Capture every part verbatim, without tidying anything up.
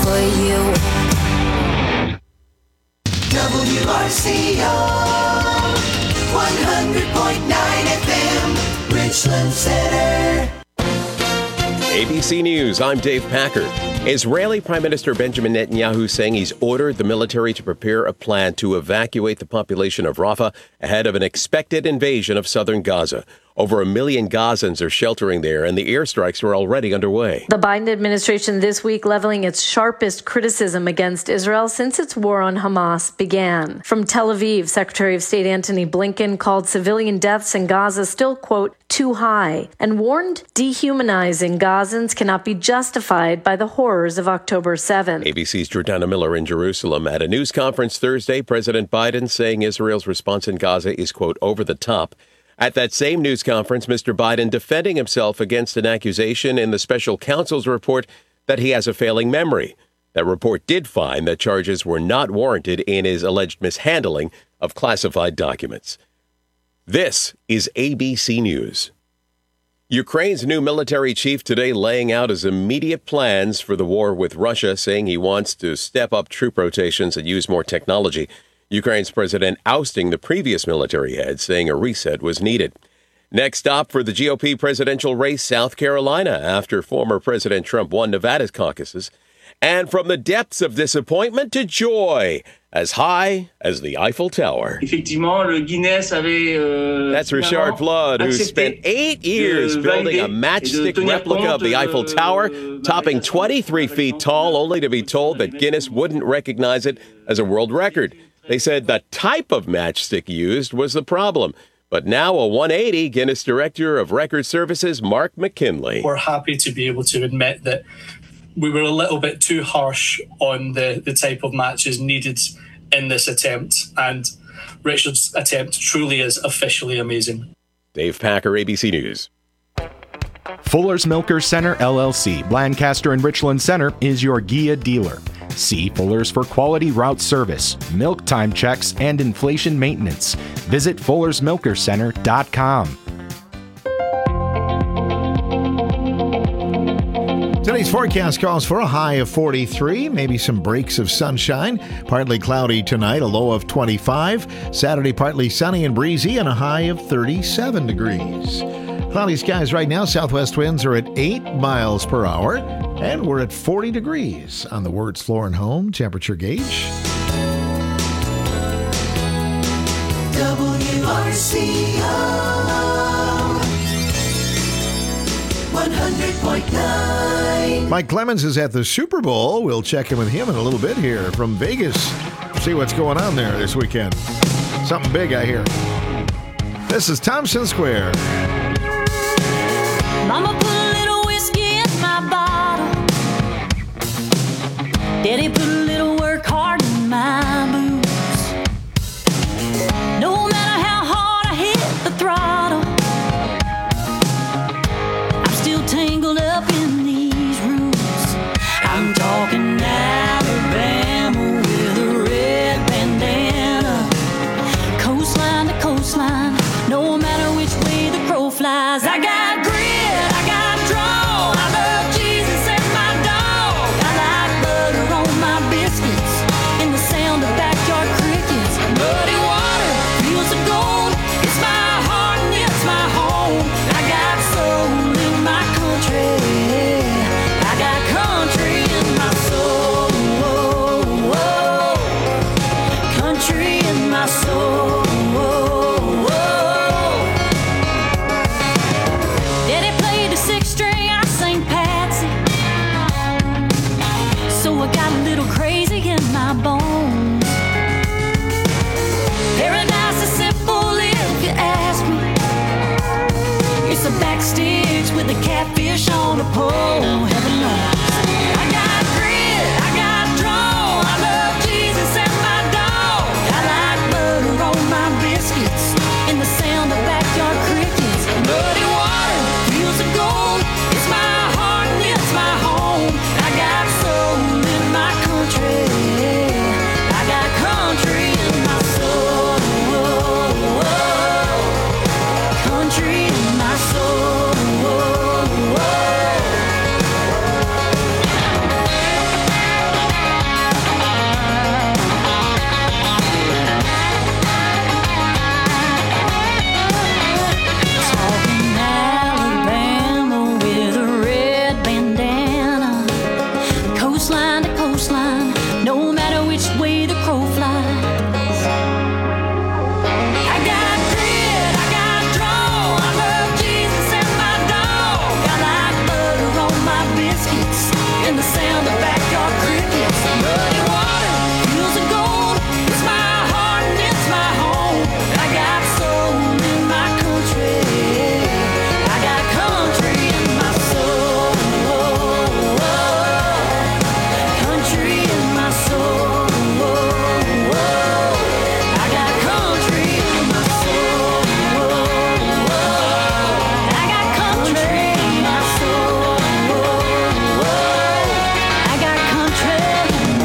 for you. W R C O one hundred point nine F M, Richland Center. A B C News, I'm Dave Packer. Israeli Prime Minister Benjamin Netanyahu saying he's ordered the military to prepare a plan to evacuate the population of Rafah ahead of an expected invasion of southern Gaza. Over a million Gazans are sheltering there, and the airstrikes are already underway. The Biden administration this week leveling its sharpest criticism against Israel since its war on Hamas began. From Tel Aviv, Secretary of State Antony Blinken called civilian deaths in Gaza still, quote, too high, and warned dehumanizing Gazans cannot be justified by the horrors of October seventh. A B C's Jordana Miller in Jerusalem. At a news conference Thursday, President Biden saying Israel's response in Gaza is, quote, over the top. At that same news conference, Mister Biden defending himself against an accusation in the special counsel's report that he has a failing memory. That report did find that charges were not warranted in his alleged mishandling of classified documents. This is A B C News. Ukraine's new military chief today laying out his immediate plans for the war with Russia, saying he wants to step up troop rotations and use more technology. Ukraine's president ousting the previous military head, saying a reset was needed. Next stop for the G O P presidential race, South Carolina, after former President Trump won Nevada's caucuses. And from the depths of disappointment to joy, as high as the Eiffel Tower. Effectivement, le Guinness avait, euh, That's Richard Flood, who spent eight years building a matchstick replica of the Eiffel Tower, topping twenty-three feet tall, only to be told that Guinness wouldn't recognize it as a world record. They said the type of matchstick used was the problem. But now a one eighty, Guinness Director of Record Services, Mark McKinley. We're happy to be able to admit that we were a little bit too harsh on the, the type of matches needed in this attempt. And Richard's attempt truly is officially amazing. Dave Packer, A B C News. Fuller's Milkers Center, L L C, Lancaster and Richland Center, is your G I A dealer. See Fuller's for quality route service, milk time checks, and inflation maintenance. Visit fullers milkers center dot com. Today's forecast calls for a high of forty-three, maybe some breaks of sunshine. Partly cloudy tonight, a low of twenty-five. Saturday, partly sunny and breezy, and a high of thirty-seven degrees. Cloudy skies right now. Southwest winds are at eight miles per hour. And we're at forty degrees on the Words Floor and Home temperature gauge. W R C O one hundred point nine. Mike Clemens is at the Super Bowl. We'll check in with him in a little bit here from Vegas. See what's going on there this weekend. Something big, I hear. This is Thompson Square. Mama put a little whiskey in my bottle. Daddy put a little work hard in my boots. No matter how hard I hit the throttle, I'm still tangled up in these roots. I'm talking Alabama with a red bandana, coastline to coastline, no matter which way the crow flies. I got grit. With a catfish on a pole, heaven knows. I got grit, I got draw, I love Jesus and my dog. I like butter on my biscuits and the sound of backyard crickets. Muddy water, fields of gold, it's my heart and it's my home. I got soul in my country, I got country in my soul. Country in my soul. coastline, no matter which way the crow flies. I got grit, I got draw, I love Jesus and my dog. I like butter on my biscuits and the sound of backyard crickets. Muddy water, fields of gold, it's my heart and it's my home. I got soul in my country, I got country in my soul. Country in my soul. I got country in my soul. I got country in my soul. I got country in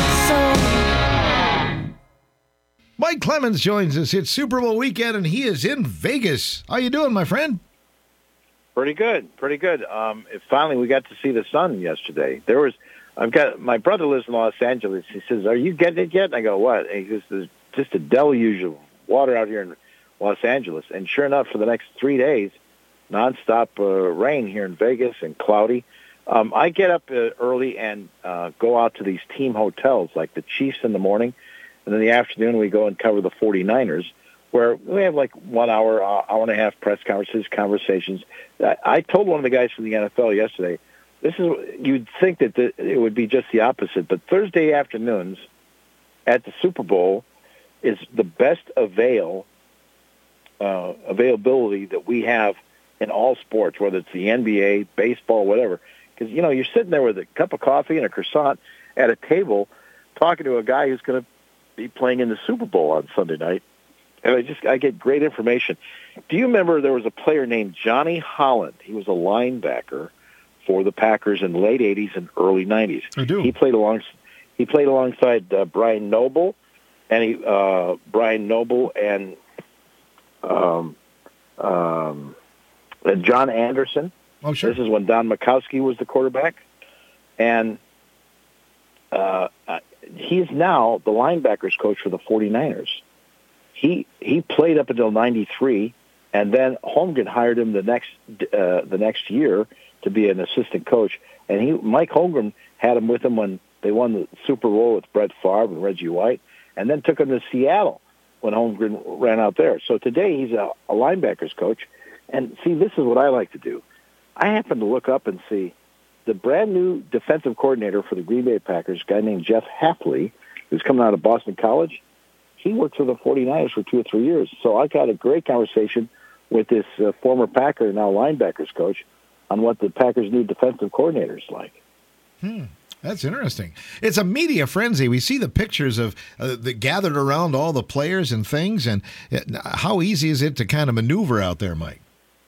my soul. Mike Clemens joins us. It's Super Bowl weekend, and he is in Vegas. How you doing, my friend? Pretty good, pretty good. Um, it- finally, we got to see the sun yesterday. There was, I've got my brother lives in Los Angeles. He says, "Are you getting it yet?" And I go, "What?" And he goes, "There's just a deluge of water out here in Los Angeles." And sure enough, for the next three days, nonstop uh, rain here in Vegas and cloudy. Um, I get up uh, early and uh, go out to these team hotels, like the Chiefs in the morning, and in the afternoon we go and cover the forty-niners, where we have like one hour, uh, hour and a half press conferences, conversations. I, I told one of the guys from the N F L yesterday, this is, you'd think that the, it would be just the opposite, but Thursday afternoons at the Super Bowl is the best avail uh, availability that we have in all sports, whether it's the N B A, baseball, whatever. Because, you know, you're sitting there with a cup of coffee and a croissant at a table talking to a guy who's going to be playing in the Super Bowl on Sunday night. And I just I get great information. Do you remember there was a player named Johnny Holland? He was a linebacker for the Packers in the late eighties and early nineties. I do. He played along he played alongside uh, Brian Noble, and he uh, Brian Noble and um, um, uh, John Anderson. Oh, sure. This is when Don Makowski was the quarterback, and uh, uh, he's now the linebackers coach for the forty-niners. He he played up until ninety-three, and then Holmgren hired him the next uh, the next year to be an assistant coach. And he Mike Holmgren had him with him when they won the Super Bowl with Brett Favre and Reggie White, and then took him to Seattle when Holmgren ran out there. So today he's a, a linebackers coach. And see, this is what I like to do. I happen to look up and see the brand new defensive coordinator for the Green Bay Packers, a guy named Jeff Hapley, who's coming out of Boston College. He worked for the forty-niners for two or three years. So I got a great conversation with this uh, former Packer, now linebackers coach, on what the Packers' new defensive coordinator is like. Hmm. That's interesting. It's a media frenzy. We see the pictures of uh, the gathered around all the players and things. And it, how easy is it to kind of maneuver out there, Mike?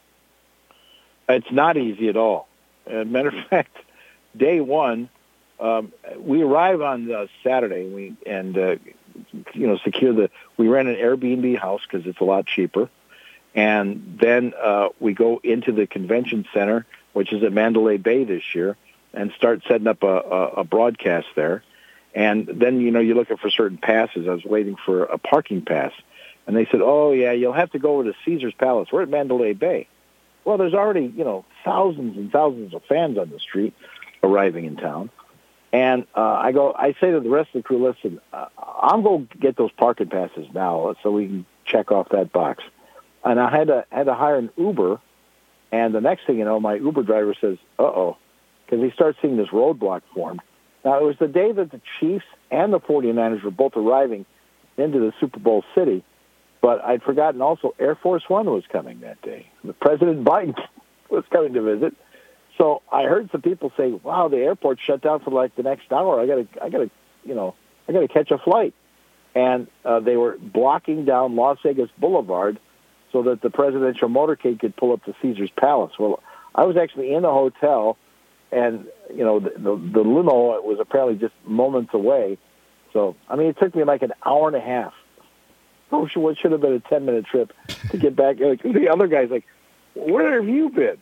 It's not easy at all. As a matter of fact, day one, um, we arrive on uh, Saturday, and we and uh, you know secure the. We rent an Airbnb house because it's a lot cheaper, and then uh, we go into the convention center, which is at Mandalay Bay this year, and start setting up a, a, a broadcast there. And then you know you're looking for certain passes. I was waiting for a parking pass, and they said, "Oh yeah, you'll have to go over to Caesar's Palace. We're at Mandalay Bay." Well, there's already, you know, thousands and thousands of fans on the street arriving in town. And uh, I go, I say to the rest of the crew, listen, uh, I'm going to get those parking passes now so we can check off that box. And I had to had to hire an Uber. And the next thing you know, my Uber driver says, uh-oh, because he starts seeing this roadblock formed. Now, it was the day that the Chiefs and the forty-niners were both arriving into the Super Bowl city. But I'd forgotten also Air Force One was coming that day. The President Biden was coming to visit. So I heard some people say, "Wow, the airport shut down for like the next hour. I got to, I got to, you know, I got to catch a flight." And uh, they were blocking down Las Vegas Boulevard so that the presidential motorcade could pull up to Caesar's Palace. Well, I was actually in the hotel, and you know, the, the, the limo was apparently just moments away. So I mean, it took me like an hour and a half. Oh, what should have been a ten-minute trip to get back. Like, the other guy's like, where have you been?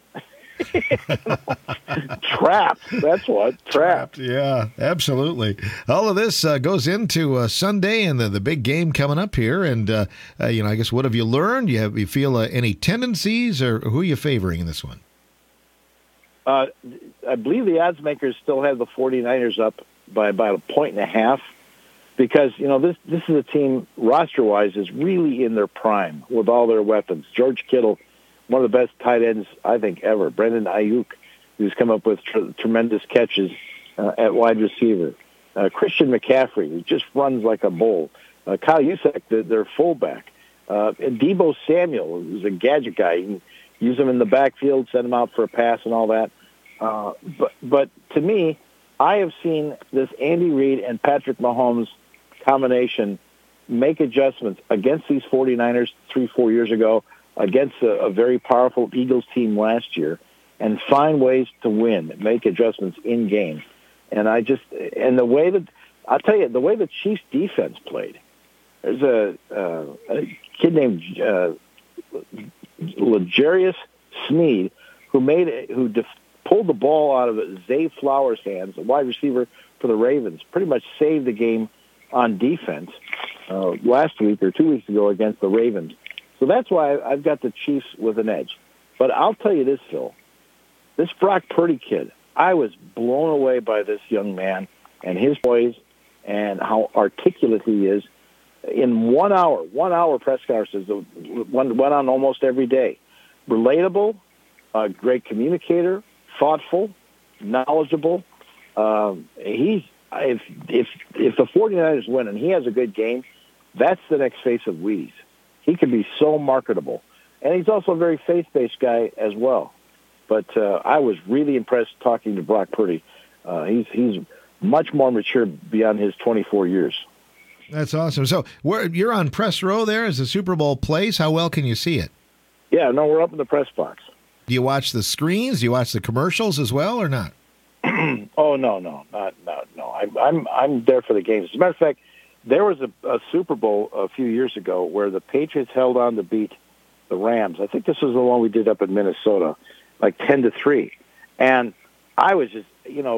Trapped. That's what. Trapped. Yeah, absolutely. All of this uh, goes into uh, Sunday and the, the big game coming up here. And, uh, uh, you know, I guess what have you learned? You, have, you feel uh, any tendencies, or who are you favoring in this one? Uh, I believe the odds makers still have the forty-niners up by about a point and a half because, you know, this this is a team, roster-wise, is really in their prime with all their weapons. George Kittle, one of the best tight ends, I think, ever. Brandon Ayuk, who's come up with tr- tremendous catches uh, at wide receiver. Uh, Christian McCaffrey, who just runs like a bull. Uh, Kyle Juszczyk, the, their fullback. Uh, and Deebo Samuel, who's a gadget guy. You can use him in the backfield, send him out for a pass and all that. Uh, but, but to me, I have seen this Andy Reid and Patrick Mahomes combination make adjustments against these 49ers three, four years ago, against a, a very powerful Eagles team last year, and find ways to win, make adjustments in game. And I just, and the way that, I'll tell you, the way the Chiefs defense played, there's a, uh, a kid named uh, L'Jarius Sneed who made it, who def- pulled the ball out of Zay Flowers' hands, a wide receiver for the Ravens, pretty much saved the game on defense uh, last week or two weeks ago against the Ravens. So that's why I've got the Chiefs with an edge. But I'll tell you this, Phil, this Brock Purdy kid, I was blown away by this young man and his poise and how articulate he is. In one hour, one hour press conferences, one went on almost every day. Relatable, a great communicator, thoughtful, knowledgeable. Um, he's if if if the 49ers win and he has a good game, that's the next face of Wheaties. He can be so marketable, and he's also a very faith-based guy as well. But uh, I was really impressed talking to Brock Purdy. Uh, he's he's much more mature beyond his twenty-four years. That's awesome. So where, you're on press row there as the Super Bowl plays. How well can you see it? Yeah, no, we're up in the press box. Do you watch the screens? Do you watch the commercials as well, or not? oh no, no, not no, no. I'm I'm I'm there for the games. As a matter of fact, there was a, a Super Bowl a few years ago where the Patriots held on to beat the Rams. I think this was the one we did up in Minnesota, like ten to three, and I was just, you know,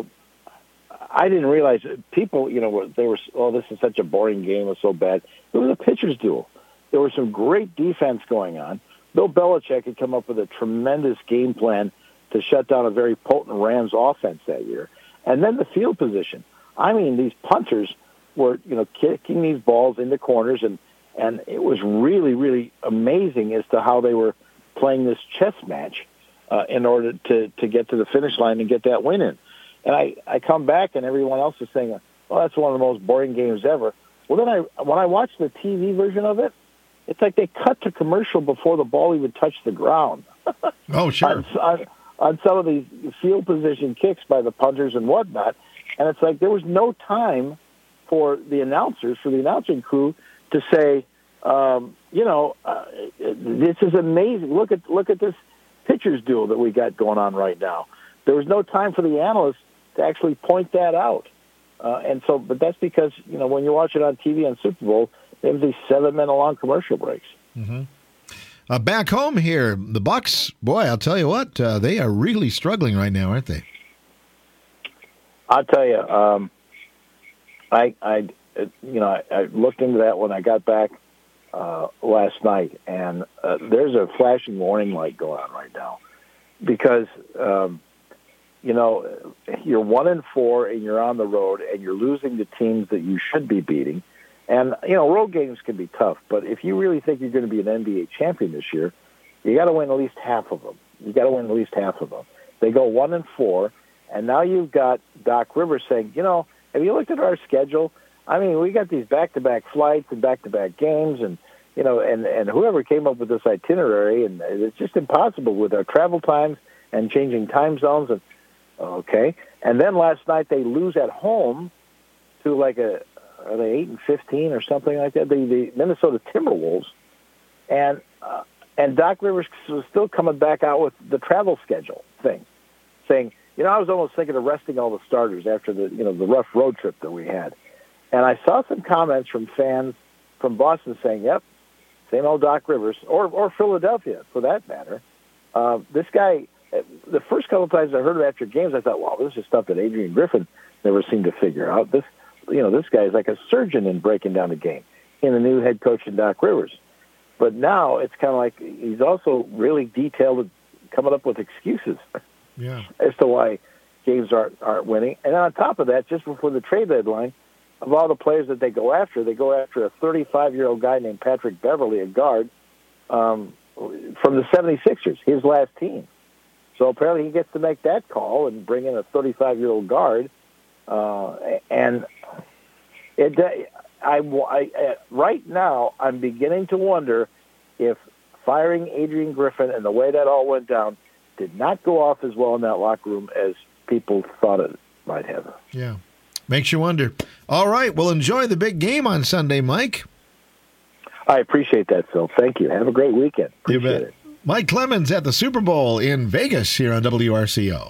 I didn't realize people, you know, they were, oh, this is such a boring game. It was so bad. It was a pitcher's duel. There was some great defense going on. Bill Belichick had come up with a tremendous game plan to shut down a very potent Rams offense that year. And then the field position. I mean, these punters were, you know, kicking these balls into corners, and, and it was really, really amazing as to how they were playing this chess match uh, in order to, to get to the finish line and get that win in. And I, I come back, and everyone else is saying, well, that's one of the most boring games ever. Well, then I when I watch the T V version of it, it's like they cut to commercial before the ball even touched the ground. Oh, sure. on, on, on some of these field position kicks by the punters and whatnot. And it's like there was no time for the announcers, for the announcing crew to say, um, you know, uh, this is amazing. Look at look at this pitcher's duel that we got going on right now. There was no time for the analysts to actually point that out. Uh, and so, but that's because, you know, when you watch it on T V on Super Bowl, they have these seven-minute-long commercial breaks. Mm-hmm. Uh, back home here, the Bucs, boy, I'll tell you what, uh, they are really struggling right now, aren't they? I'll tell you, um, I, I, you know, I, I looked into that when I got back uh, last night, and uh, there's a flashing warning light going on right now because, um, you know, you're one and four, and you're on the road, and you're losing to teams that you should be beating. And, you know, road games can be tough, but if you really think you're going to be an N B A champion this year, you got to win at least half of them. You got to win at least half of them. They go one and four, and now you've got Doc Rivers saying, you know, have you looked at our schedule? I mean, we got these back-to-back flights and back-to-back games, and, you know, and, and whoever came up with this itinerary, and it's just impossible with our travel times and changing time zones. And okay. And then last night they lose at home to like a, are they eight and fifteen or something like that? The, the Minnesota Timberwolves, and uh, and Doc Rivers was still coming back out with the travel schedule thing, saying, you know, I was almost thinking of resting all the starters after the you know the rough road trip that we had, and I saw some comments from fans from Boston saying, yep, same old Doc Rivers, or or Philadelphia for that matter. Uh, this guy, the first couple of times I heard it after games, I thought, wow, this is stuff that Adrian Griffin never seemed to figure out. This. You know, this guy is like a surgeon in breaking down the game, in the new head coach in Doc Rivers. But now it's kind of like he's also really detailed, coming up with excuses yeah. as to why games aren't aren't winning. And on top of that, just before the trade deadline, of all the players that they go after, they go after a thirty-five-year-old guy named Patrick Beverly, a guard um, from the seventy-sixers, his last team. So apparently he gets to make that call and bring in a thirty-five-year-old guard. Uh, and it, I, I, right now, I'm beginning to wonder if firing Adrian Griffin and the way that all went down did not go off as well in that locker room as people thought it might have. Yeah. Makes you wonder. All right. Well, enjoy the big game on Sunday, Mike. I appreciate that, Phil. Thank you. Have a great weekend. Appreciate you bet. it. Mike Clemens at the Super Bowl in Vegas here on W R C O.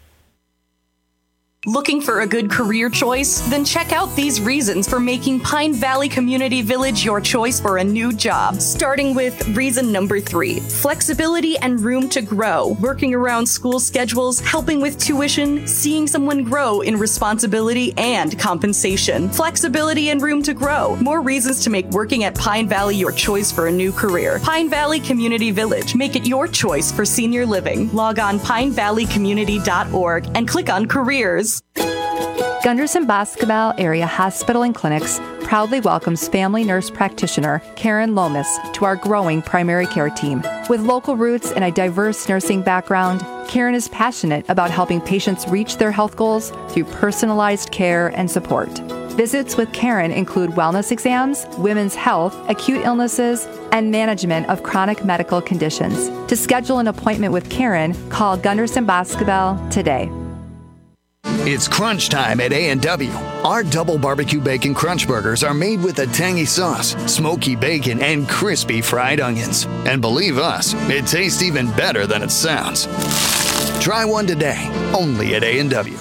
Looking for a good career choice? Then check out these reasons for making Pine Valley Community Village your choice for a new job. Starting with reason number three, flexibility and room to grow. Working around school schedules, helping with tuition, seeing someone grow in responsibility and compensation. Flexibility and room to grow. More reasons to make working at Pine Valley your choice for a new career. Pine Valley Community Village. Make it your choice for senior living. Log on pine valley community dot org and click on careers. Gunderson Boscobel Area Hospital and Clinics proudly welcomes family nurse practitioner Karen Lomas to our growing primary care team. With local roots and a diverse nursing background, Karen is passionate about helping patients reach their health goals through personalized care and support. Visits with Karen include wellness exams, women's health, acute illnesses, and management of chronic medical conditions. To schedule an appointment with Karen, call Gunderson Boscobel today. It's crunch time at A and W. Our double barbecue bacon crunch burgers are made with a tangy sauce, smoky bacon, and crispy fried onions. And believe us, it tastes even better than it sounds. Try one today, only at A and W.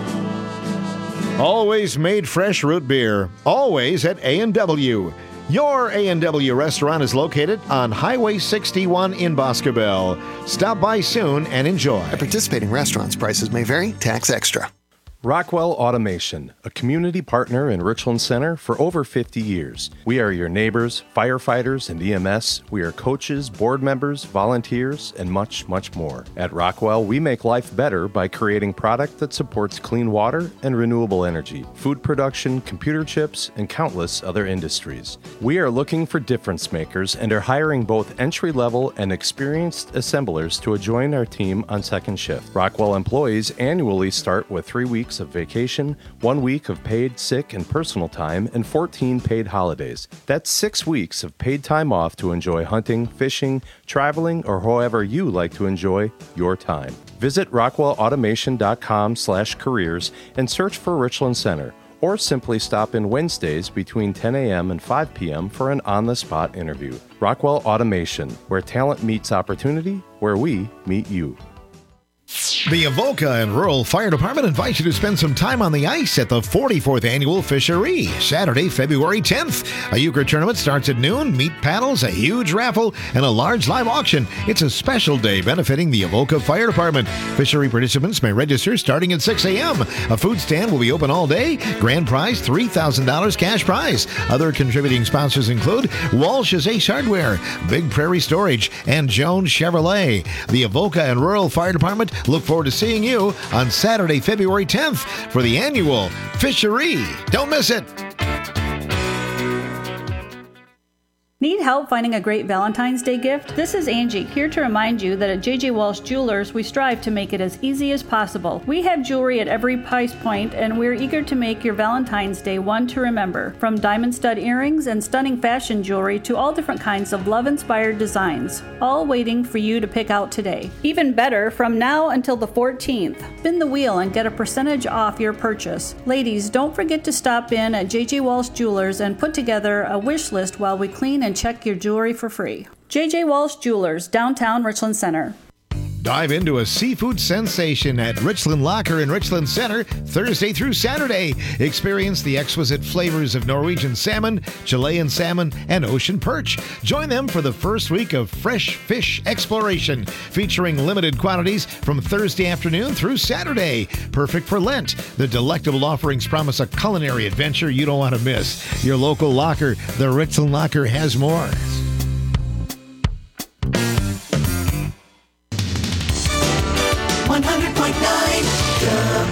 Always made fresh root beer, always at A and W. Your A and W restaurant is located on Highway sixty-one in Boscobel. Stop by soon and enjoy. At participating restaurants, prices may vary, tax extra. Rockwell Automation, a community partner in Richland Center for over fifty years. We are your neighbors, firefighters, and E M S. We are coaches, board members, volunteers, and much, much more. At Rockwell, we make life better by creating product that supports clean water and renewable energy, food production, computer chips, and countless other industries. We are looking for difference makers and are hiring both entry-level and experienced assemblers to join our team on second shift. Rockwell employees annually start with three weeks of vacation, one week of paid sick and personal time, and fourteen paid holidays. That's six weeks of paid time off to enjoy hunting, fishing, traveling, or however you like to enjoy your time. Visit rockwell automation dot com slash careers and search for Richland Center, or simply stop in Wednesdays between ten a.m. and five p.m. for an on-the-spot interview. Rockwell Automation, where talent meets opportunity, where we meet you. The Avoca and Rural Fire Department invites you to spend some time on the ice at the forty-fourth Annual Fishery, Saturday, February tenth. A euchre tournament starts at noon, meat paddles, a huge raffle, and a large live auction. It's a special day benefiting the Avoca Fire Department. Fishery participants may register starting at six a.m. A food stand will be open all day. Grand prize, three thousand dollars cash prize. Other contributing sponsors include Walsh's Ace Hardware, Big Prairie Storage, and Jones Chevrolet. The Avoca and Rural Fire Department look forward to seeing you on Saturday, February tenth for the annual Fishery. Don't miss it. Need help finding a great Valentine's Day gift? This is Angie, here to remind you that at J J Walsh Jewelers, we strive to make it as easy as possible. We have jewelry at every price point, and we're eager to make your Valentine's Day one to remember. From diamond stud earrings and stunning fashion jewelry to all different kinds of love-inspired designs, all waiting for you to pick out today. Even better, from now until the fourteenth, spin the wheel and get a percentage off your purchase. Ladies, don't forget to stop in at J J Walsh Jewelers and put together a wish list while we clean and check your jewelry for free. J J Walsh Jewelers, downtown Richland Center. Dive into a seafood sensation at Richland Locker in Richland Center Thursday through Saturday. Experience the exquisite flavors of Norwegian salmon, Chilean salmon, and ocean perch. Join them for the first week of Fresh Fish Exploration, featuring limited quantities from Thursday afternoon through Saturday. Perfect for Lent. The delectable offerings promise a culinary adventure you don't want to miss. Your local locker, the Richland Locker, has more. one hundred point nine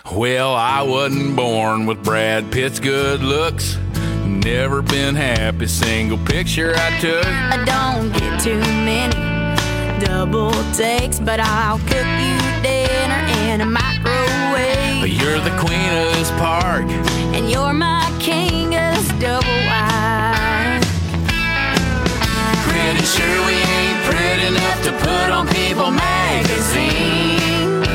Well, I wasn't born with Brad Pitt's good looks. Never been happy, single picture I took. I don't get too many double takes, but I'll cook you dinner in a microwave. You're the queen of this park, and you're my king of this double wide. Pretty sure we ain't pretty enough to put on People magazine.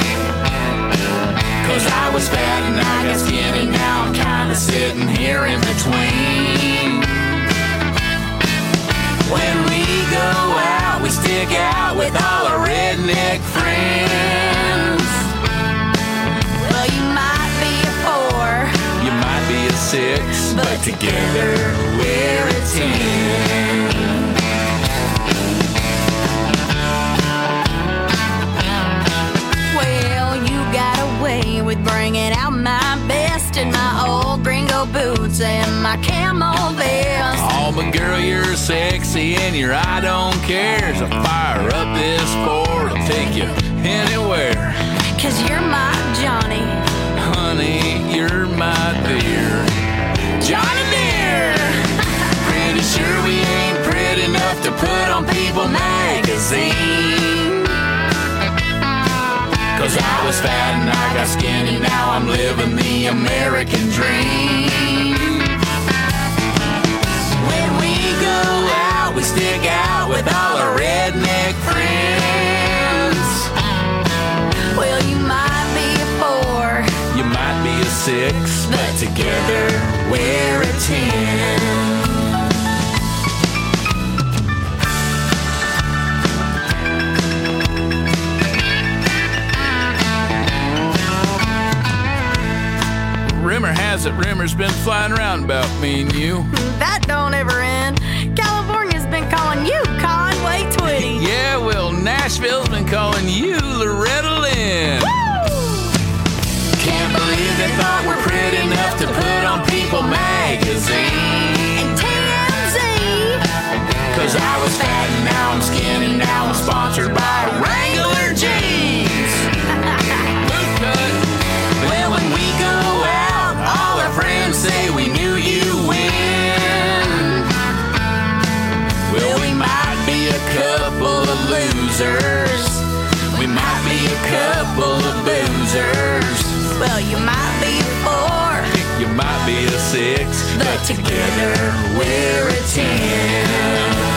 Cause I was fat and I got skinny, now I'm kinda sitting here in between. When we go out, we stick out with all our redneck friends. Well, you might be a four, you might be a six, but together we're a ten. Well, you got away with bringing out my best in my old gringo boots and my camo vest. Oh, but girl, you're sexy and your I don't care. So fire up this Ford, I'll take you anywhere. Cause you're my Johnny, honey, you're my dear. Johnny dear. Pretty sure we ain't pretty enough to put on People magazine. Cause I was fat and I got skinny, now I'm living the American dream. When we go out, we stick out with all our redneck friends. Well, you might be a four, you might be a six, but together we're a ten. Rumor has it, rumors been flying around about me and you. That don't ever end. California's been calling you Conway Twitty. Yeah, well, Nashville's been calling you Loretta Lynn. Woo! Can't believe they thought we're pretty enough to put on People magazine. And T M Z. Cause I was fat and now I'm skinny, now I'm sponsored by Wrangler Jeans. Boot cut. Well, when we go out, all our friends say we knew you win. Well, we might be a couple of losers. We might be a couple of boozers. Well, you might be a four, you might be a six, but together we're a ten.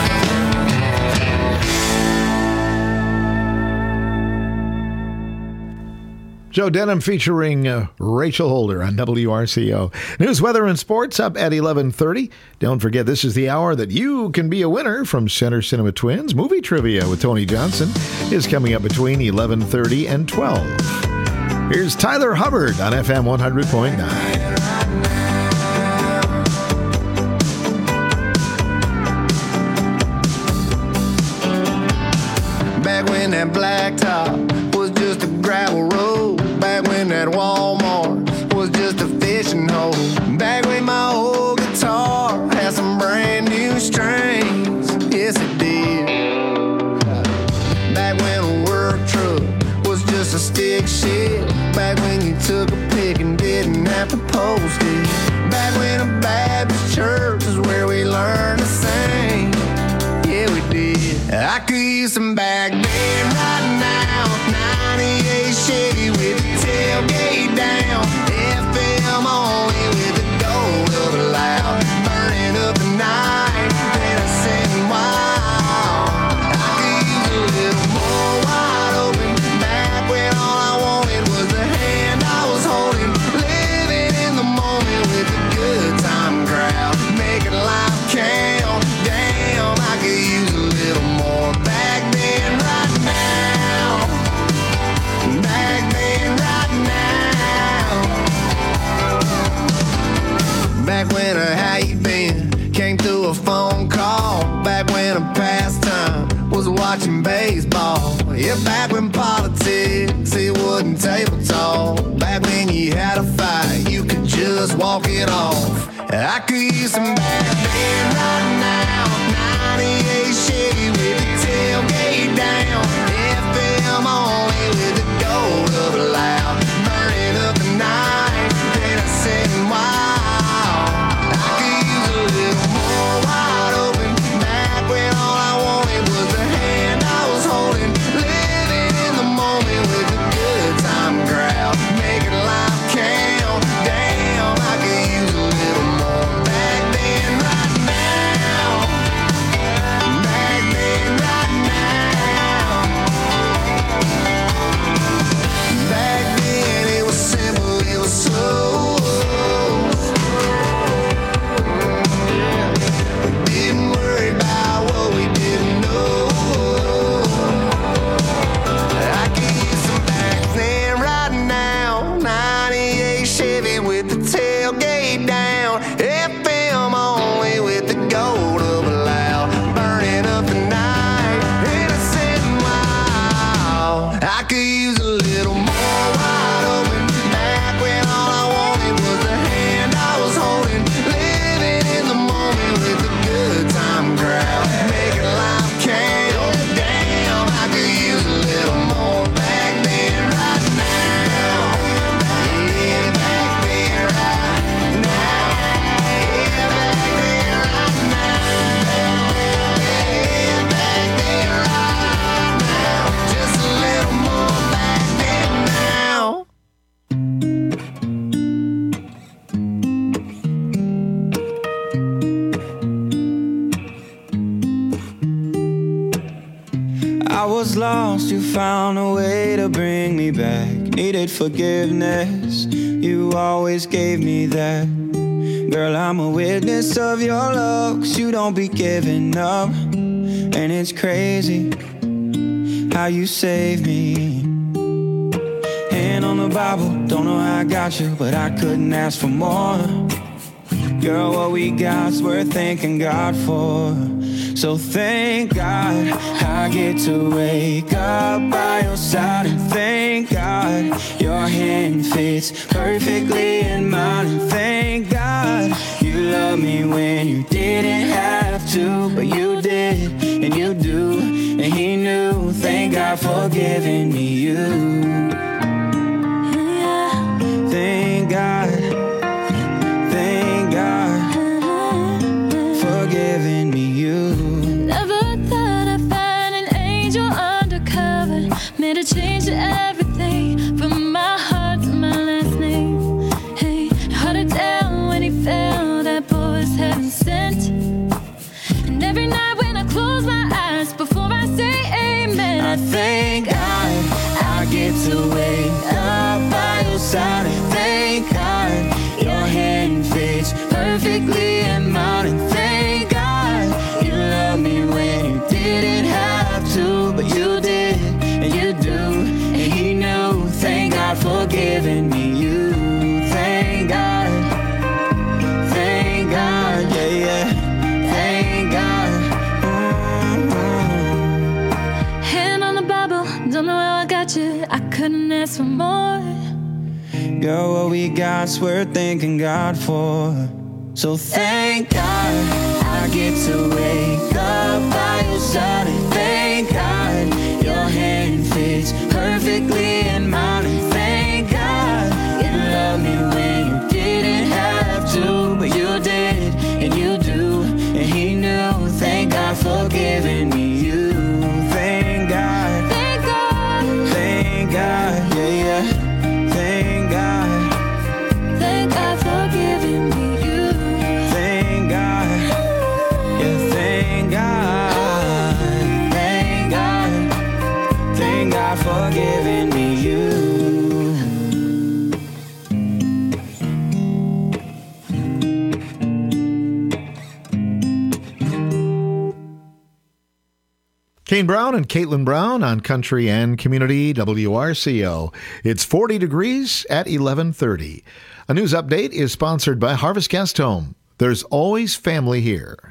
Joe Denham featuring uh, Rachel Holder on W R C O. News, weather, and sports up at eleven thirty. Don't forget, this is the hour that you can be a winner from Center Cinema Twins. Movie Trivia with Tony Johnson is coming up between eleven thirty and twelve. Here's Tyler Hubbard on F M one hundred point nine. Back when that blacktop was just a gravel road. Back when that Walmart was just a fishing hole. Back when my old guitar had some brand new strings. Yes, it did. Back when a work truck was just a stick shift. Back when you took a pic and didn't have to post it. Back when a Baptist church is where we learned to sing. Yeah, we did. I could use some back then right now. ninety-eight Chevy with the tailgate down. F M only with the gold of a loud. Burning up the night, then I said, wow. I could use a little more wide open. Back when all I wanted was the hand I was holding. Living in the moment with the good time crowd. Making life count. Damn, I could use a little more back then right now. Back then right now. Back when a how you been came through a phone call. Back when a pastime was watching baseball. Yeah, back when politics, it wasn't table talk. Back when you had a fight, you could just walk it off. I could use some back then right now. ninety-eight Chevy with the tailgate down. F M only with the gold of a loud. Burning up was lost, you found a way to bring me back. Needed forgiveness, you always gave me that. Girl, I'm a witness of your love, 'cause you don't be giving up. And it's crazy how you saved me. Hand on the Bible, don't know how I got you, but I couldn't ask for more. Girl, what we got's worth thanking God for. So thank God I get to wake up by your side. And thank God your hand fits perfectly in mine. And thank God you love me when you didn't have to, but you did, and you do, and he knew. Thank God for giving me you. Thank God, thank God for giving me you. Never thought I'd find an angel undercover. Made a change to everything, from my heart to my last name. Hey, hard to tell when he fell, that boy was heaven sent. And every night when I close my eyes, before I say amen, I thank God I get to wake up by your side. And thank God your hand fits perfectly in mine. And thank God you love me when you didn't have to, but you did, and you do, and he knew. Thank God for giving me you. Thank God, thank God, yeah, yeah. Thank God. Mm-hmm. hand on the Bible, don't know how I got you, I couldn't ask for more. Girl, what we got's worth thanking God for. So thank God I get to wake up by your side. And thank God your hand fits perfectly in mine. And thank God you love me when you didn't have to, but you did, and you do, and he knew. Thank God for giving me you. Thank God, thank God, thank God, yeah, yeah. Thank God, thank God for giving me you. thank God, yeah, thank God, thank God, thank God for giving me you. Kane Brown and Caitlin Brown on Country and Community W R C O. It's forty degrees at eleven thirty. A news update is sponsored by Harvest Guest Home. There's always family here.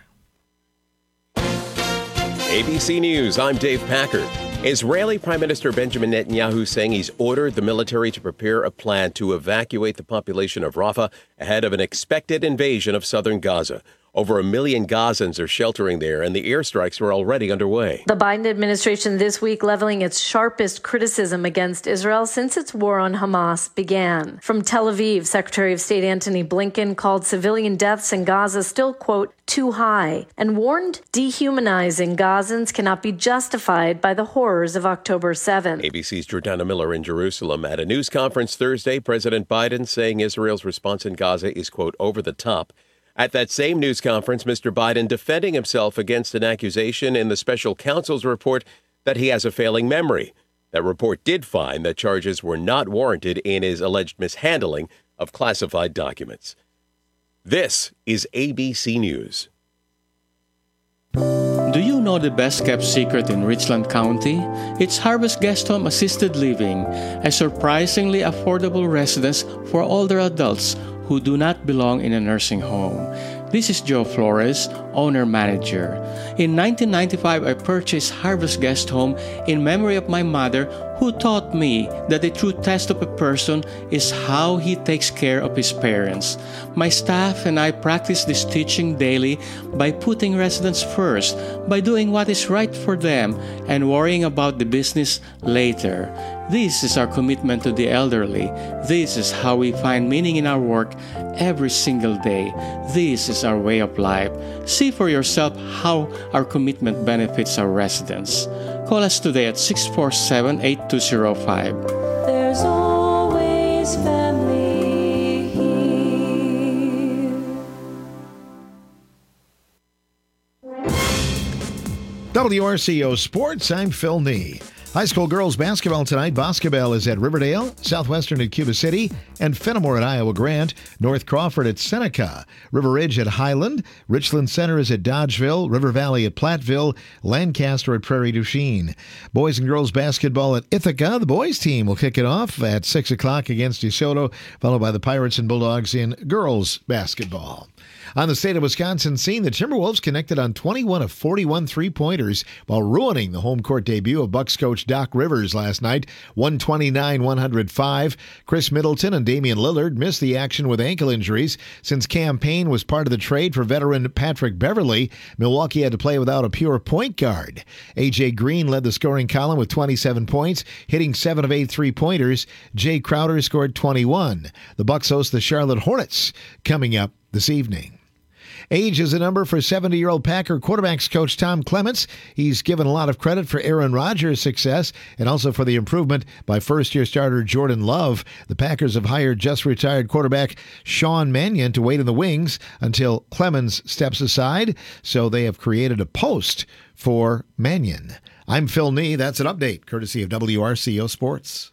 A B C News, I'm Dave Packard. Israeli Prime Minister Benjamin Netanyahu saying he's ordered the military to prepare a plan to evacuate the population of Rafah ahead of an expected invasion of southern Gaza. Over a million Gazans are sheltering there, and the airstrikes were already underway. The Biden administration this week leveling its sharpest criticism against Israel since its war on Hamas began. From Tel Aviv, Secretary of State Antony Blinken called civilian deaths in Gaza still, quote, too high, and warned dehumanizing Gazans cannot be justified by the horrors of October seventh. A B C's Jordana Miller in Jerusalem. At a news conference Thursday, President Biden saying Israel's response in Gaza is, quote, over the top. At that same news conference, Mister Biden defending himself against an accusation in the special counsel's report that he has a failing memory. That report did find that charges were not warranted in his alleged mishandling of classified documents. This is A B C News. Do you know the best-kept secret in Richland County? It's Harvest Guest Home Assisted Living, a surprisingly affordable residence for older adults who do not belong in a nursing home. This is Joe Flores, owner-manager. In nineteen ninety-five, I purchased Harvest Guest Home in memory of my mother, who taught me that the true test of a person is how he takes care of his parents. My staff and I practice this teaching daily by putting residents first, by doing what is right for them, and worrying about the business later. This is our commitment to the elderly. This is how we find meaning in our work every single day. This is our way of life. See for yourself how our commitment benefits our residents. Call us today at six four seven, eight two zero five. There's always family here. W R C O Sports, I'm Phil Nee. High school girls basketball tonight. Basketball is at Riverdale, Southwestern at Cuba City, and Fenimore at Iowa Grant, North Crawford at Seneca, River Ridge at Highland, Richland Center is at Dodgeville, River Valley at Platteville, Lancaster at Prairie du Chien. Boys and girls basketball at Ithaca. The boys team will kick it off at six o'clock against DeSoto, followed by the Pirates and Bulldogs in girls basketball. On the state of Wisconsin scene, the Timberwolves connected on twenty-one of forty-one three-pointers while ruining the home court debut of Bucks coach Doc Rivers last night, one twenty-nine to one oh five. Chris Middleton and Damian Lillard missed the action with ankle injuries. Since Cam Payne was part of the trade for veteran Patrick Beverley, Milwaukee had to play without a pure point guard. A J. Green led the scoring column with twenty-seven points, hitting seven of eight three-pointers. Jay Crowder scored twenty-one. The Bucks host the Charlotte Hornets coming up this evening. Age is a number for seventy-year-old Packer quarterbacks coach Tom Clements. He's given a lot of credit for Aaron Rodgers' success and also for the improvement by first-year starter Jordan Love. The Packers have hired just-retired quarterback Sean Mannion to wait in the wings until Clemens steps aside, so they have created a post for Mannion. I'm Phil Nee. That's an update, courtesy of W R C O Sports.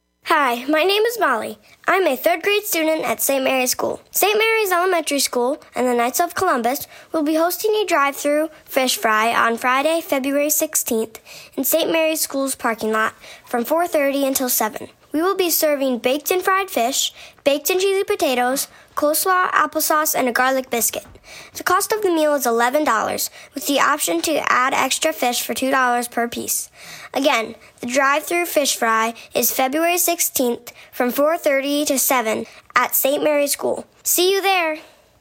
Hi, my name is Molly. I'm a third grade student at Saint Mary's School. Saint Mary's Elementary School and the Knights of Columbus will be hosting a drive-through fish fry on Friday, February sixteenth in Saint Mary's School's parking lot from four thirty until seven. We will be serving baked and fried fish, baked and cheesy potatoes, coleslaw, applesauce, and a garlic biscuit. The cost of the meal is eleven dollars, with the option to add extra fish for two dollars per piece. Again, the drive-through fish fry is February sixteenth from four thirty to seven at Saint Mary's School. See you there!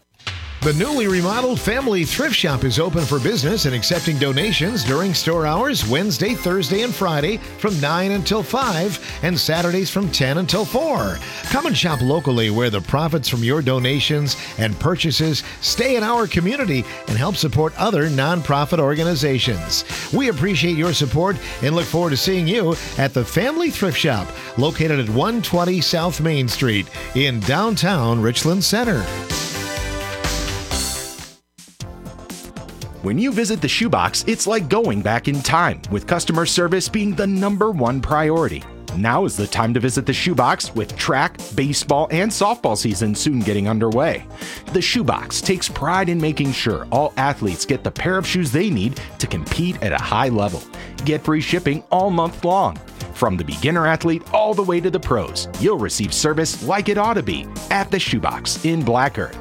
The newly remodeled Family Thrift Shop is open for business and accepting donations during store hours Wednesday, Thursday, and Friday from nine until five and Saturdays from ten until four. Come and shop locally where the profits from your donations and purchases stay in our community and help support other nonprofit organizations. We appreciate your support and look forward to seeing you at the Family Thrift Shop located at one twenty South Main Street in downtown Richland Center. When you visit the Shoebox, it's like going back in time, with customer service being the number one priority. Now is the time to visit the Shoebox with track, baseball, and softball season soon getting underway. The Shoebox takes pride in making sure all athletes get the pair of shoes they need to compete at a high level. Get free shipping all month long. From the beginner athlete all the way to the pros, you'll receive service like it ought to be at the Shoebox in Black Earth.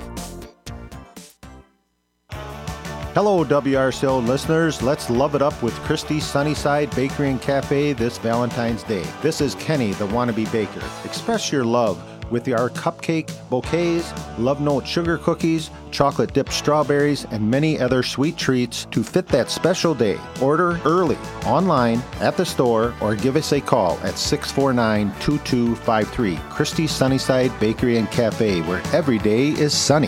Hello, W R C O listeners. Let's love it up with Christie's Sunnyside Bakery and Cafe this Valentine's Day. This is Kenny, the wannabe baker. Express your love with our cupcake bouquets, love note sugar cookies, chocolate dipped strawberries, and many other sweet treats to fit that special day. Order early, online, at the store, or give us a call at six four nine, two two five three. Christie's Sunnyside Bakery and Cafe, where every day is sunny.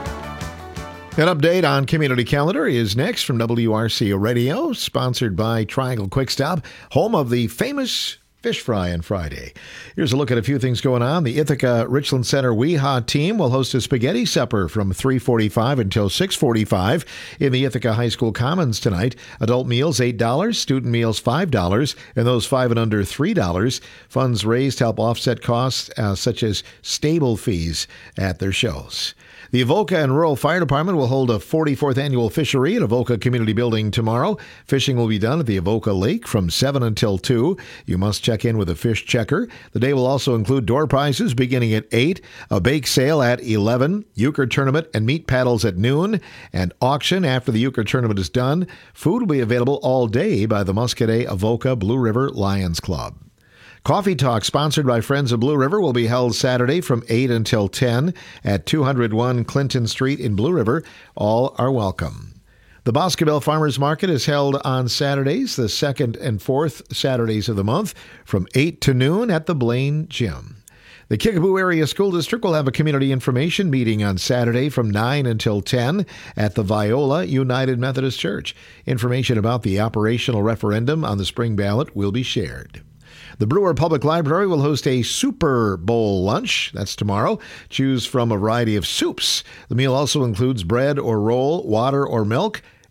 An update on Community Calendar is next from W R C O Radio, sponsored by Triangle Quick Stop, home of the famous fish fry on Friday. Here's a look at a few things going on. The Ithaca Richland Center Weehaw team will host a spaghetti supper from three forty-five until six forty-five in the Ithaca High School Commons tonight. Adult meals eight dollars, student meals five dollars, and those five and under three dollars. Funds raised help offset costs uh, such as stable fees at their shows. The Avoca and Rural Fire Department will hold a forty-fourth annual fishery at Avoca Community Building tomorrow. Fishing will be done at the Avoca Lake from seven until two. You must check in with a fish checker. The day will also include door prizes beginning at eight, a bake sale at eleven, euchre tournament and meat paddles at noon, and auction after the euchre tournament is done. Food will be available all day by the Muscadet Avoca Blue River Lions Club. Coffee Talk, sponsored by Friends of Blue River, will be held Saturday from eight until ten at two oh one Clinton Street in Blue River. All are welcome. The Boscobel Farmers Market is held on Saturdays, the second and fourth Saturdays of the month, from eight to noon at the Blaine Gym. The Kickapoo Area School District will have a community information meeting on Saturday from nine until ten at the Viola United Methodist Church. Information about the operational referendum on the spring ballot will be shared. The Brewer Public Library will host a Super Bowl lunch. That's tomorrow. Choose from a variety of soups. The meal also includes bread or roll, water or milk,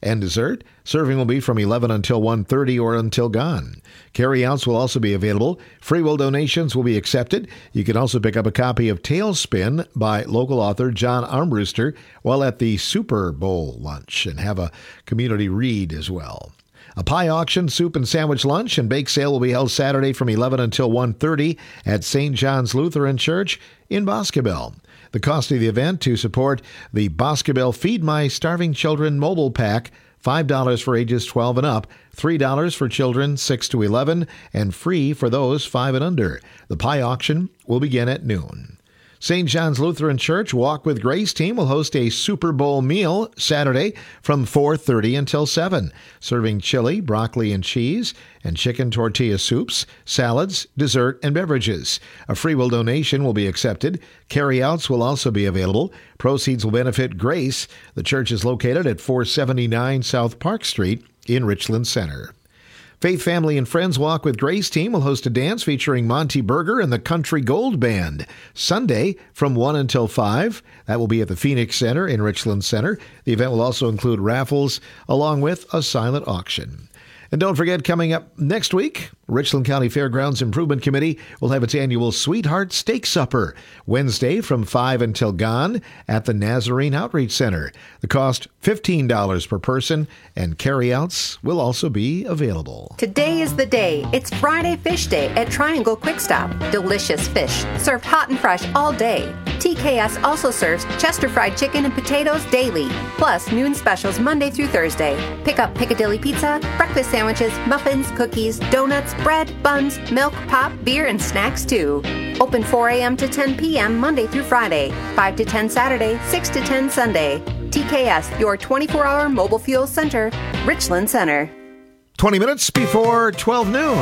and dessert. Serving will be from eleven until one thirty or until gone. Carryouts will also be available. Free will donations will be accepted. You can also pick up a copy of Tailspin by local author John Armbruster while at the Super Bowl lunch and have a community read as well. A pie auction, soup and sandwich lunch, and bake sale will be held Saturday from eleven until one thirty at Saint John's Lutheran Church in Boscobel. The cost of the event to support the Boscobel Feed My Starving Children mobile pack, five dollars for ages twelve and up, three dollars for children six to eleven, and free for those five and under. The pie auction will begin at noon. Saint John's Lutheran Church Walk with Grace team will host a Super Bowl meal Saturday from four thirty until seven, serving chili, broccoli and cheese, and chicken tortilla soups, salads, dessert, and beverages. A free will donation will be accepted. Carryouts will also be available. Proceeds will benefit Grace. The church is located at four seventy-nine South Park Street in Richland Center. Faith Family and Friends Walk with Grace team will host a dance featuring Monty Berger and the Country Gold Band Sunday from one until five. That will be at the Phoenix Center in Richland Center. The event will also include raffles along with a silent auction. And don't forget, coming up next week, Richland County Fairgrounds Improvement Committee will have its annual Sweetheart Steak Supper Wednesday from five until gone at the Nazarene Outreach Center. The cost fifteen dollars per person, and carryouts will also be available. Today is the day. It's Friday Fish Day at Triangle Quick Stop. Delicious fish, served hot and fresh all day. T K S also serves Chester fried chicken and potatoes daily, plus noon specials Monday through Thursday. Pick up Piccadilly pizza, breakfast sandwiches, muffins, cookies, donuts, bread, buns, milk, pop, beer, and snacks too. Open four a.m. to ten p.m. Monday through Friday, five to ten Saturday, six to ten Sunday. T K S, your twenty-four hour mobile fuel center, Richland Center. twenty minutes before twelve noon.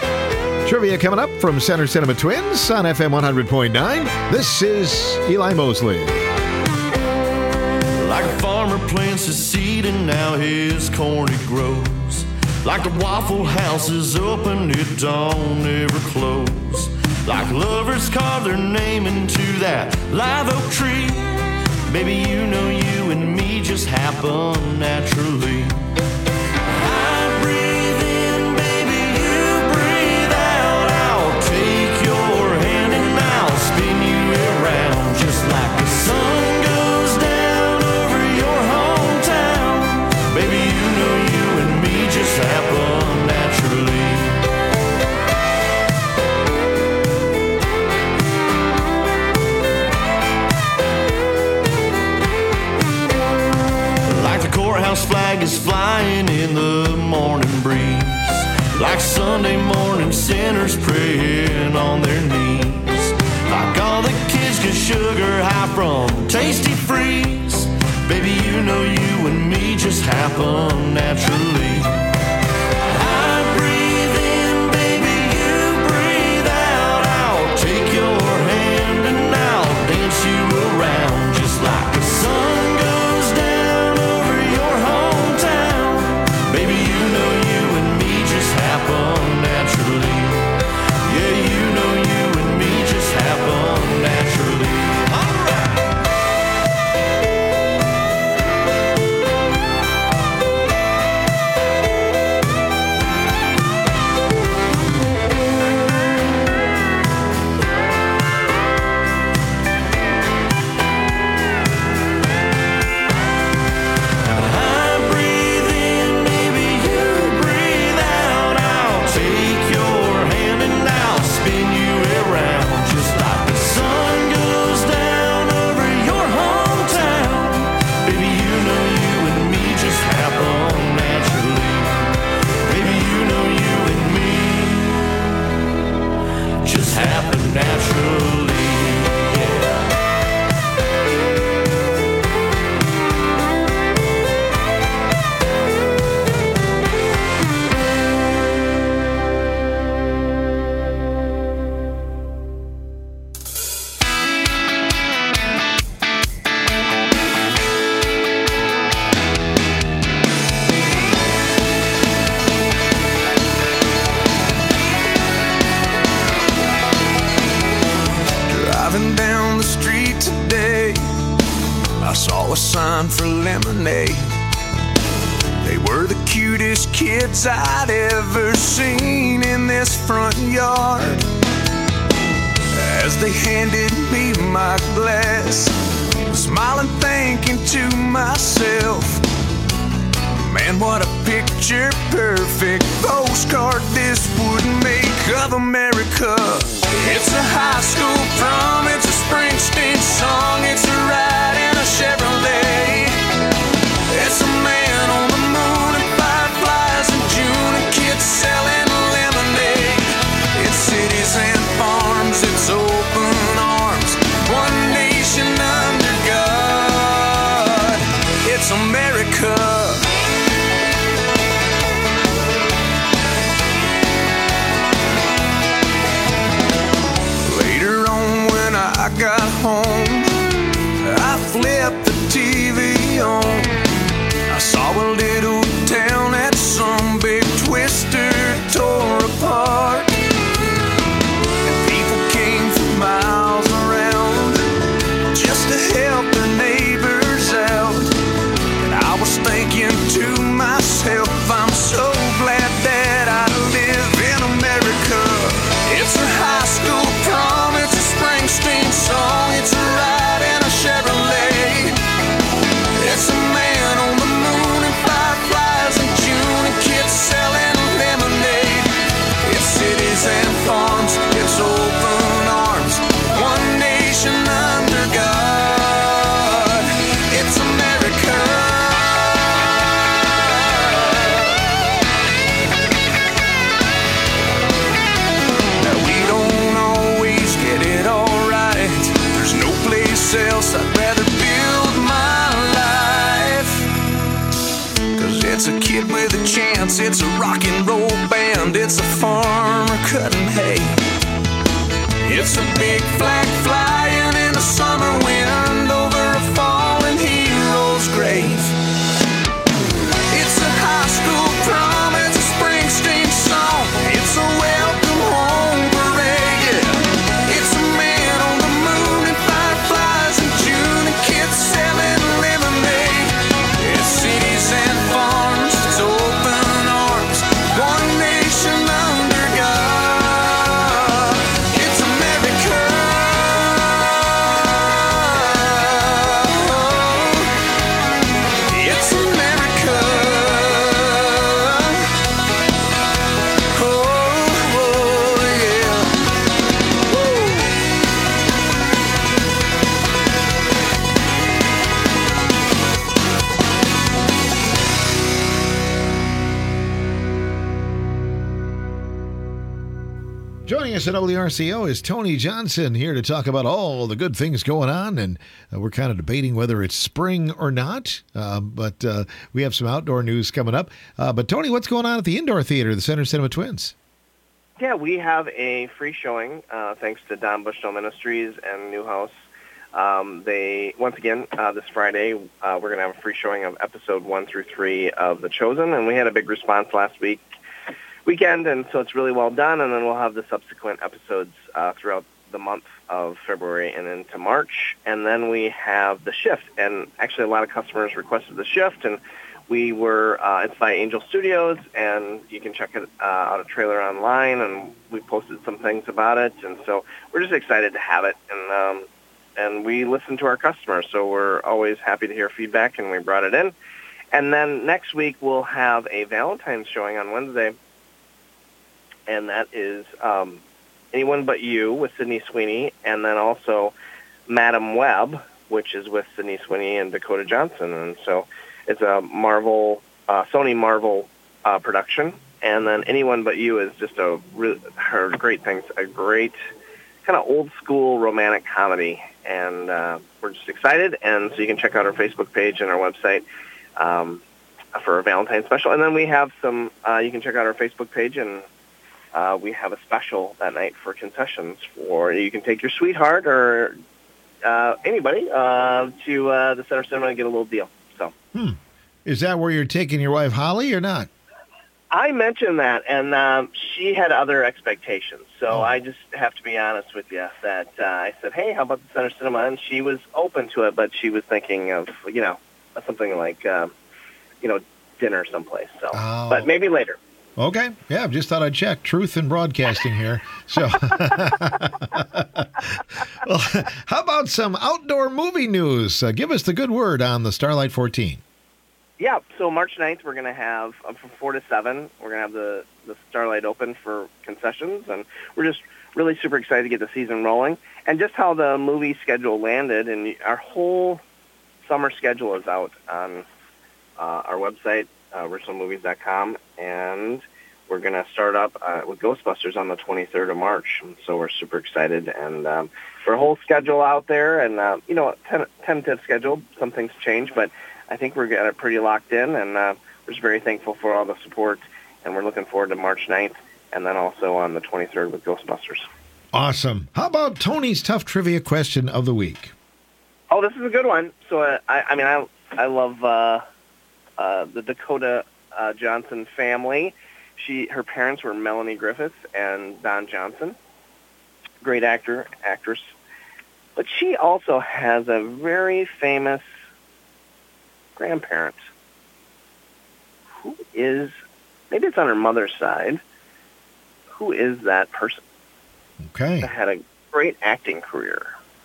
Trivia coming up from Center Cinema Twins on F M one hundred point nine. This is Eli Mosley. Like a farmer plants his seed and now his corn it grows. Like the Waffle House is open, it don't ever close. Like lovers carve their name into that live oak tree. Baby, you know you and me just happen naturally. I breathe in, baby, you breathe out. I'll take your hand and I'll spin you around. Just like the sun goes down over your hometown. Baby, you know you and me just happen naturally. Courthouse flag is flying in the morning breeze. Like Sunday morning sinners praying on their knees. Like all the kids get sugar high from Tasty Freeze. Baby, you know you and me just happen naturally. I breathe in, baby, you breathe out. I'll take your hand and I'll dance you around. Just like the sun goes down over your hometown. Baby, you know you and me just happen naturally. Yeah, you know you and me just happen naturally. All right. were the cutest kids I'd ever seen in this front yard. As they handed me my glass, smiling, thinking to myself, man, what a picture perfect postcard this would make of America. It's a high school prom, it's a Springsteen song, it's a ride in a Chevrolet. It's a man on the moon and fireflies in June and kids selling lemonade. It's cities and farms, it's open arms, one nation under God. It's America. Later on when I got home, I flipped the T V on. I saw a little town that some big twister tore apart. And people came from miles around just to help their neighbors out. And I was thinking to myself, I'm so glad that I live in America. It's a high school prom, it's a Springsteen song, it's a ride in a Chevrolet. It's a man on the moon and fireflies in June and kids selling lemonade. It's cities and farms, it's open arms, one nation under God. It's America. Now we don't always get it all right. There's no place else I'd rather build my life. Cause it's a kid with a chance, it's a rock and roll band, it's a farmer cutting hay. It's a big flag flying in the summer wind over a fallen hero's grave. It's a high school prom, it's a Springsteen song, it's a welcome home parade. Yeah. It's a man on the moon and fireflies in June and kids selling lemonade. It's cities and farms, it's open arms, one nation under God. It's America. It's America. Oh, oh, yeah. Woo. Joining us at W R C O is Tony Johnson, here to talk about all the good things going on. And uh, we're kind of debating whether it's spring or not, uh, but uh, we have some outdoor news coming up. Uh, but, Tony, what's going on at the indoor theater, the Center Cinema Twins? Yeah, we have a free showing, uh, thanks to Don Bushnell Ministries and Newhouse. Um, they, once again, uh, this Friday, uh, we're going to have a free showing of episode one through three of The Chosen, and we had a big response last week. weekend, and so it's really well done, and then we'll have the subsequent episodes uh, throughout the month of February and into March, and then we have The Shift, and actually a lot of customers requested The Shift, and we were, uh, it's by Angel Studios, and you can check it uh, out a trailer online, and we posted some things about it, and so we're just excited to have it, and um, and we listen to our customers, so we're always happy to hear feedback, and we brought it in. And then next week we'll have a Valentine's showing on Wednesday, and that is um, Anyone But You with Sydney Sweeney, and then also Madam Web, which is with Sydney Sweeney and Dakota Johnson. And so it's a Marvel, uh, Sony Marvel uh, production. And then Anyone But You is just a re- her great things, a great kind of old school romantic comedy. And uh, we're just excited. And so you can check out our Facebook page and our website um, for a Valentine's special. And then we have some, uh, you can check out our Facebook page, and uh, we have a special that night for concessions for, you can take your sweetheart or uh, anybody uh, to uh, the Center Cinema and get a little deal. So, Hmm. Is that where you're taking your wife, Holly, or not? I mentioned that, and um, she had other expectations. So oh. I just have to be honest with you that uh, I said, hey, how about the Center Cinema? And she was open to it, but she was thinking of, you know, something like, uh, you know, dinner someplace. So, Oh. but maybe later. Okay. Yeah, just thought I'd check. Truth in broadcasting here. So, well, how about some outdoor movie news? Uh, give us the good word on the Starlight fourteen. Yeah, so March ninth, we're going to have, um, from four to seven, we're going to have the, the Starlight open for concessions, and we're just really super excited to get the season rolling. And just how the movie schedule landed, and our whole summer schedule is out on uh, our website, uh, richland movies dot com, and we're going to start up uh, with Ghostbusters on the twenty-third of March, and so we're super excited. And um, for a whole schedule out there, and, uh, you know, ten- tentative schedule, some things change, but I think we're getting it pretty locked in, and uh, we're just very thankful for all the support, and we're looking forward to March ninth, and then also on the twenty-third with Ghostbusters. Awesome. How about Tony's tough trivia question of the week? Oh, this is a good one. So, uh, I, I mean, I I love uh, uh, the Dakota uh, Johnson family. She, her parents were Melanie Griffith and Don Johnson. Great actor, actress. But she also has a very famous grandparent. Who is, maybe it's on her mother's side. Who is that person? Okay. That had a great acting career.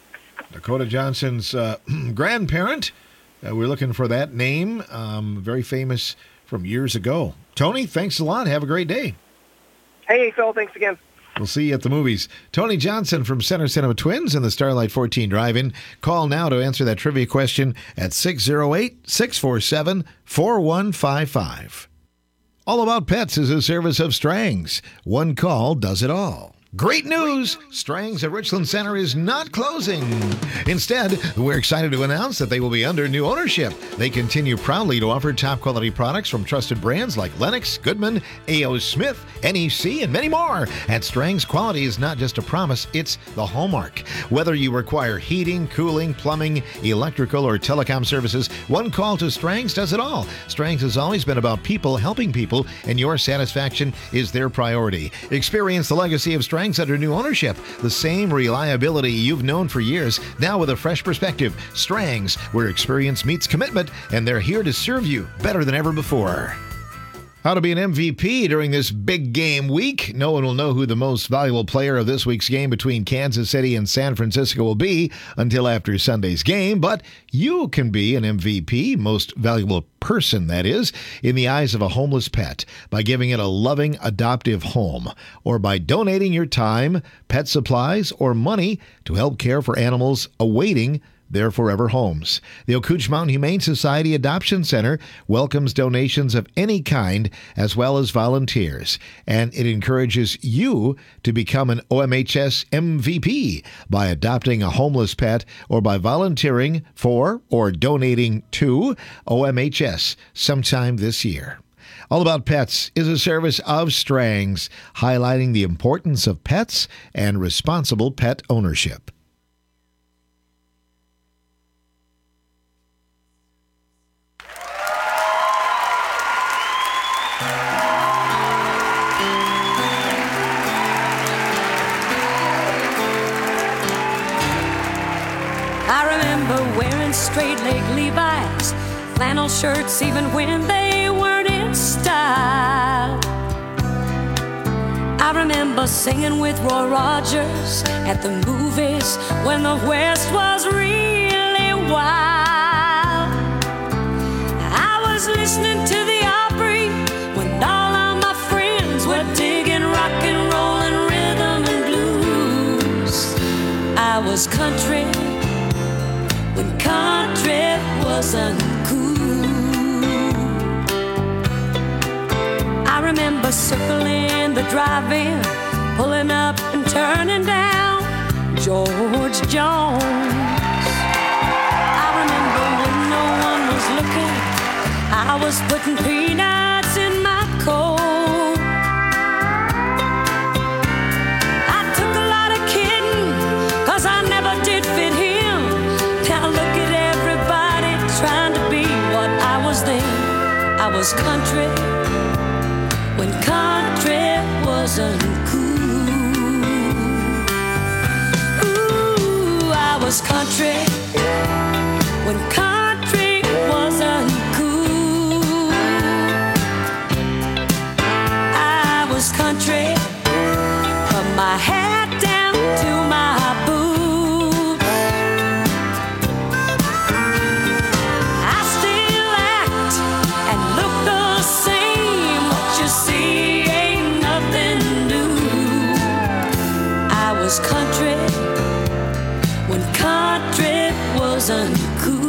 Dakota Johnson's uh, grandparent. Uh, we're looking for that name. Um, very famous from years ago. Tony, thanks a lot. Have a great day. Hey, Phil, thanks again. We'll see you at the movies. Tony Johnson from Center Cinema Twins and the Starlight fourteen Drive-In. Call now to answer that trivia question at six oh eight, six four seven, four one five five. All About Pets is a service of Strang's. One call does it all. Great news! Strang's at Richland Center is not closing. Instead, we're excited to announce that they will be under new ownership. They continue proudly to offer top-quality products from trusted brands like Lennox, Goodman, A O. Smith, N E C, and many more. At Strang's, quality is not just a promise, it's the hallmark. Whether you require heating, cooling, plumbing, electrical, or telecom services, one call to Strang's does it all. Strang's has always been about people helping people, and your satisfaction is their priority. Experience the legacy of Strang's under new ownership. The same reliability you've known for years, now with a fresh perspective. Strang's, where experience meets commitment, and they're here to serve you better than ever before. How to be an M V P during this big game week. No one will know who the most valuable player of this week's game between Kansas City and San Francisco will be until after Sunday's game, but you can be an M V P, most valuable person, that is, in the eyes of a homeless pet by giving it a loving adoptive home, or by donating your time, pet supplies, or money to help care for animals awaiting their forever homes. The Ocooch Mountain Humane Society Adoption Center welcomes donations of any kind as well as volunteers, and it encourages you to become an O M H S M V P by adopting a homeless pet or by volunteering for or donating to O M H S sometime this year. All About Pets is a service of Strang's, highlighting the importance of pets and responsible pet ownership. I remember wearing straight leg Levi's, flannel shirts even when they weren't in style. I remember singing with Roy Rogers at the movies when the West was really wild. I was listening to the Opry when all of my friends were digging rock and roll and rhythm and blues. I was country when country wasn't cool. I remember circling the drive-in, pulling up and turning down George Jones. I remember when no one was looking, I was putting peanuts in my coat. I took a lot of kidding, 'cause I never did fit him. Now look at everybody trying to be what I was then. I was country when country wasn't cool. Ooh, I was country when country wasn't cool. country wasn't cool.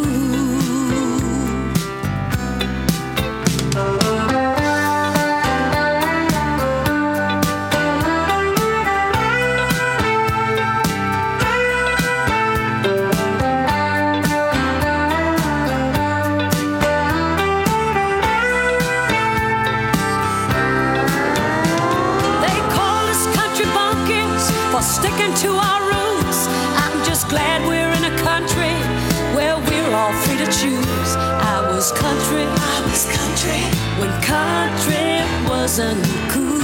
Sticking to our roots. I'm just glad we're in a country where we're all free to choose. I was country, I was country when country wasn't cool.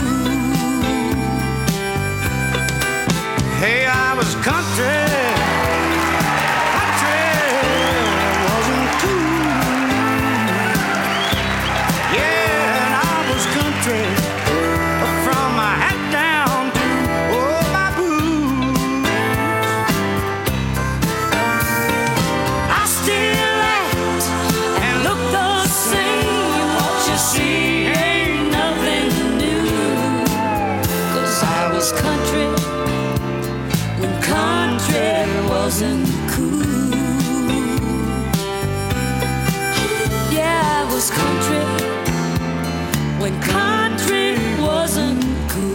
Hey, I was country. Country wasn't cool. Yeah, and I was country from my hat down to oh my boots. I still act and look the same. What you see ain't nothing new. 'Cause I was country when country wasn't cool. Yeah, I was country when country wasn't cool.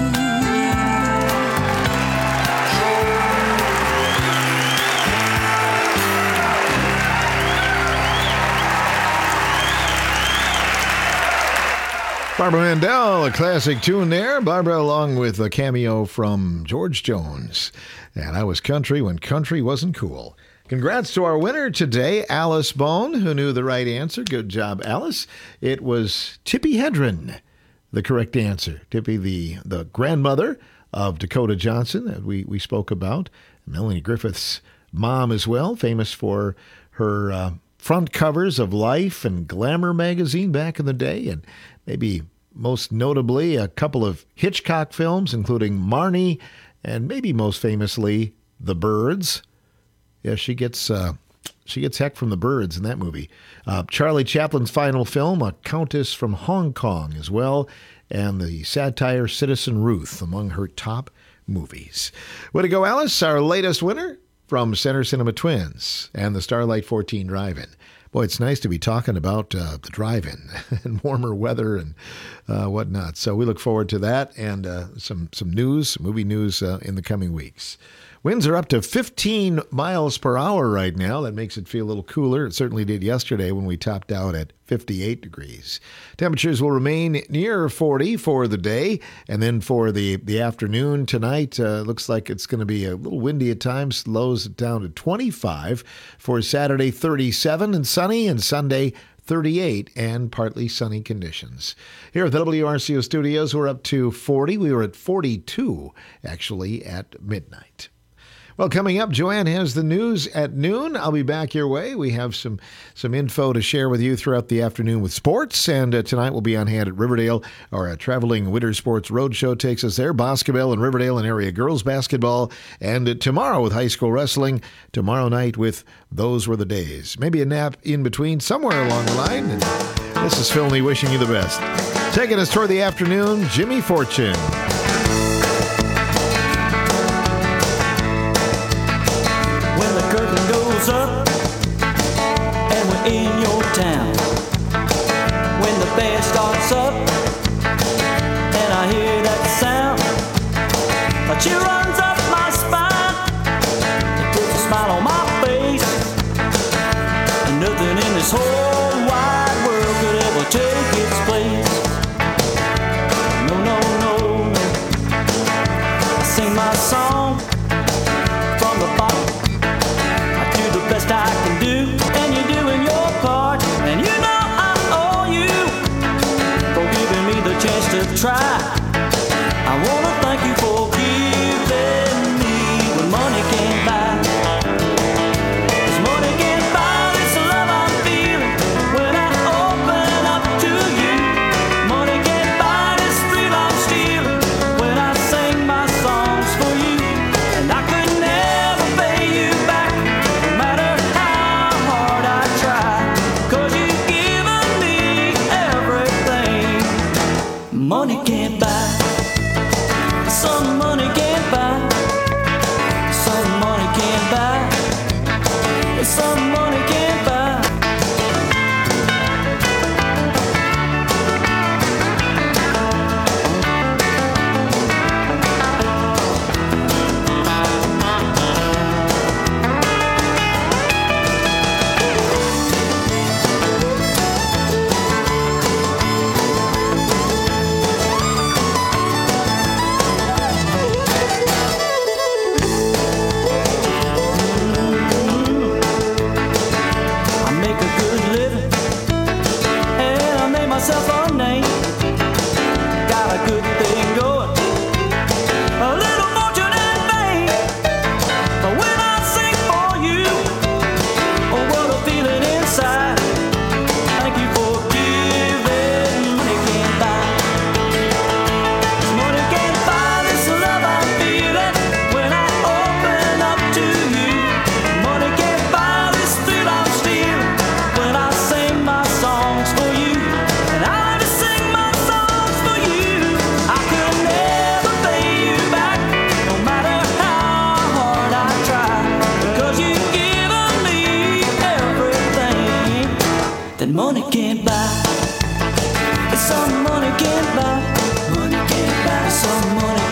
Barbara Mandel, a classic tune there. Barbara along with a cameo from George Jones. And I was country when country wasn't cool. Congrats to our winner today, Alice Bone, who knew the right answer. Good job, Alice. It was Tippi Hedren, the correct answer. Tippi, the, the grandmother of Dakota Johnson that we, we spoke about. Melanie Griffith's mom as well, famous for her uh, front covers of Life and Glamour magazine back in the day, and maybe most notably a couple of Hitchcock films, including Marnie and maybe most famously The Birds. Yeah, she gets uh, she gets heck from the birds in that movie. Uh, Charlie Chaplin's final film, A Countess from Hong Kong as well, and the satire Citizen Ruth among her top movies. Way to go, Alice, our latest winner from Center Cinema Twins and the Starlight fourteen Drive-In. Boy, it's nice to be talking about uh, the drive-in and warmer weather and uh, whatnot. So we look forward to that and uh, some, some news, movie news uh, in the coming weeks. Winds are up to fifteen miles per hour right now. That makes it feel a little cooler. It certainly did yesterday when we topped out at fifty-eight degrees. Temperatures will remain near forty for the day. And then for the, the afternoon tonight, uh, looks like it's going to be a little windy at times. Lows down to twenty-five. For Saturday, thirty-seven and sunny. And Sunday, thirty-eight and partly sunny conditions. Here at the W R C O studios, we're up to forty. We were at forty-two, actually, at midnight. Well, coming up, Joanne has the news at noon. I'll be back your way. We have some some info to share with you throughout the afternoon with sports, and uh, tonight we'll be on hand at Riverdale. Our uh, traveling Winter Sports Roadshow takes us there. Basketball in Riverdale and area girls basketball, and uh, tomorrow with high school wrestling. Tomorrow night with Those Were the Days. Maybe a nap in between somewhere along the line. And this is Phil Lee wishing you the best. Taking us toward the afternoon, Jimmy Fortune. Up and we're in your town. When the band starts up and I hear that sound, a chill runs up my spine. It puts a smile on my face, and nothing in this whole wide world could ever take its place. No, no, no, no. I sing my song from the bottom, best I can do, and you're doing your part, and you know I owe you for giving me the chance to try. I wanna thank you for giving me what money can't buy. 'Cause money can't buy this love I'm feeling when I It's some money can't buy. Money can't buy, money can't buy, some money